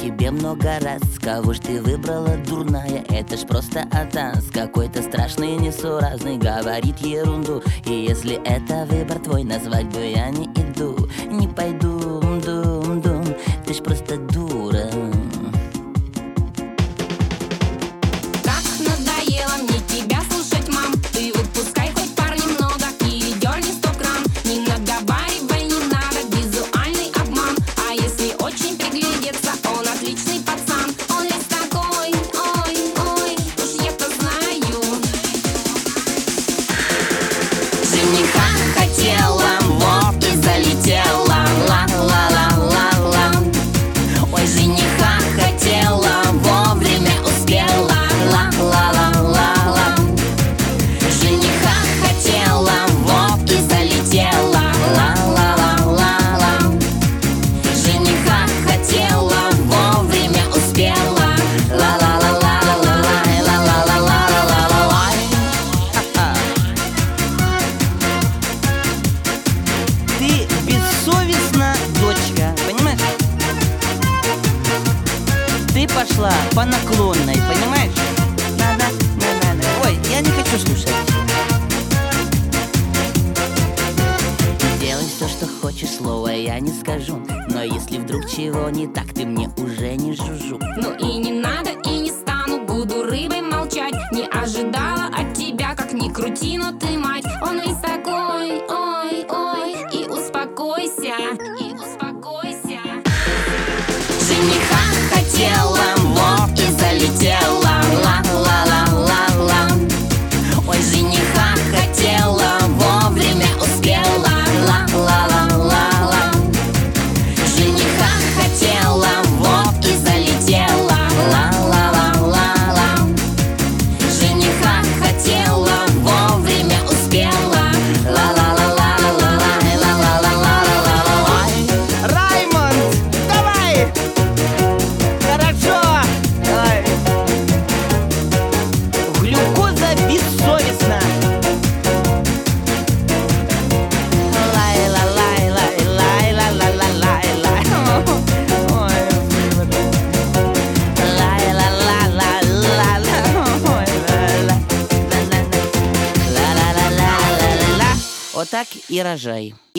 тебе много раз. Кого ж ты выбрала, дурная? Это ж просто атас какой-то страшный, несуразный, говорит ерунду. И если это выбор твой, назвать бы я не иду. Не пойду, дум-дум, ты ж просто дура. Так надоело мне тебя слушать, мам. Ты выпускай хоть пар немного или дерни 100 грамм. Не наговаривай, не надо, визуальный обман. А если очень приглядеться, он отличный пацан. Он весь такой, ой, ой, уж я-то знаю. Жениха хотела, вот и залетела. Ла-ла-ла-ла-ла. Ой, жениха хотела, вовремя успела. Ла-ла-ла-ла-ла. Жениха хотела, вот и залетела. Ла-ла-ла-ла-ла. Жениха хотела, вовремя успела. Ла-ла-ла-ла-ла-ла. Ты бессовестна, дочка, понимаешь? Ты пошла по наклонной, понимаешь? Ой, я не хочу слушать. Делай все, что хочешь, слова я не скажу. Но если вдруг чего не так, ты мне уже не жужжу. Ну и не надо, и не стану, буду рыбой молчать. Не ожидала от тебя, как ни крути, но ты мать. Он весь такой, ой, ой, и успокойся, и успокойся. Жениха хотела, вот и залетела. Ла-ла-ла-ла-ла. Ой, жениха хотела, вовремя успела. Ла-ла-ла-ла-ла. Жениха хотела, вот и залетела. Ла-ла-ла-ла-ла. Жениха хотела, вовремя успела. Ла-ла-ла-ла-ла-ла. Ла-ла-ла-ла-ла-ла. Раймонд, давай! Хорошо! Давай. Глюкоза бессовестна. Лай-ла-лай-лай-лай-ла-ла-лай-лай. Ой, лай-ла-ла-ла-ла-ла. Ой, ла-ла-ла-ла-ла-ла-ла. Вот так и рожай.